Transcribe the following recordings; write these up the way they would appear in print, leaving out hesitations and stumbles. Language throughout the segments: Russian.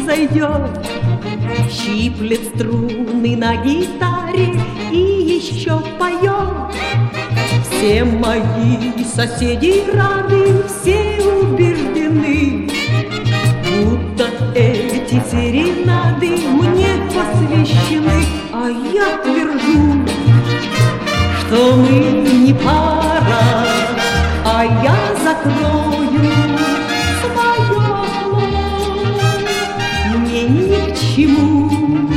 зайдет, щиплет струны на гитаре и еще поет. Все мои соседи рады, все убеждены, будто эти серенады мне посвящены. А я твержу, что мы не пара, а я закрою свое окно. Мне ни к чему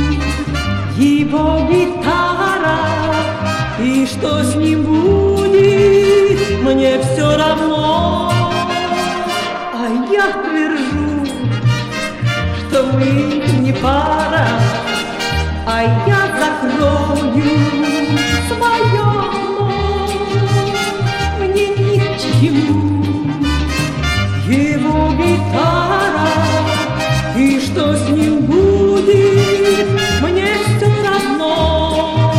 его гитара, и что с ним будет, мне все равно. А я твержу, что мы не пара, а я закрою свое окно. Мне ни к чему его гитара, и что с ним будет, мне все равно.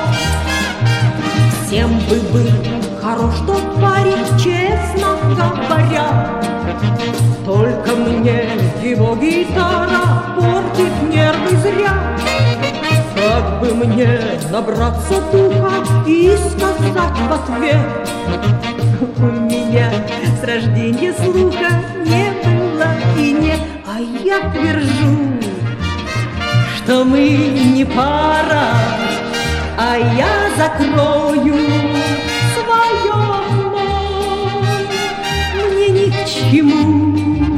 Всем бы был хорош тот парень, честно говоря, только мне его гитара портит нервы зря. Как бы мне набраться духа и сказать в ответ: у меня с рождения слуха не было и нет. А я твержу, что мы не пара, а я закрою свое окно. Мне ни к чему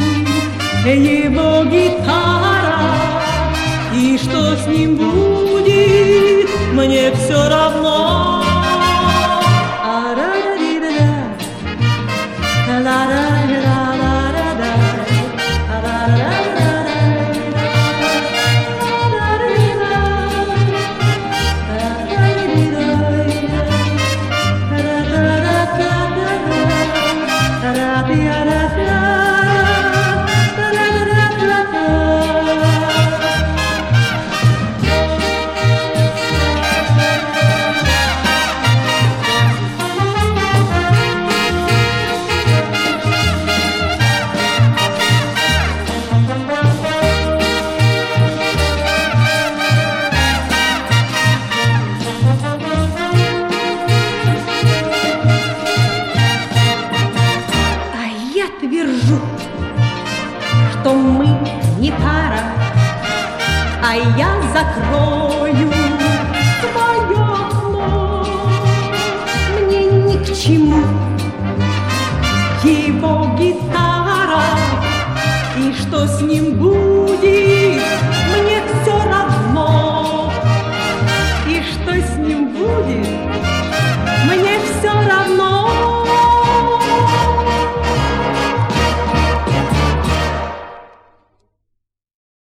его гитара, и что с ним будет, мне все равно. Твержу, что мы не пара, а я закрою свое окно. Мне ни к чему его гитара, и что с ним будет,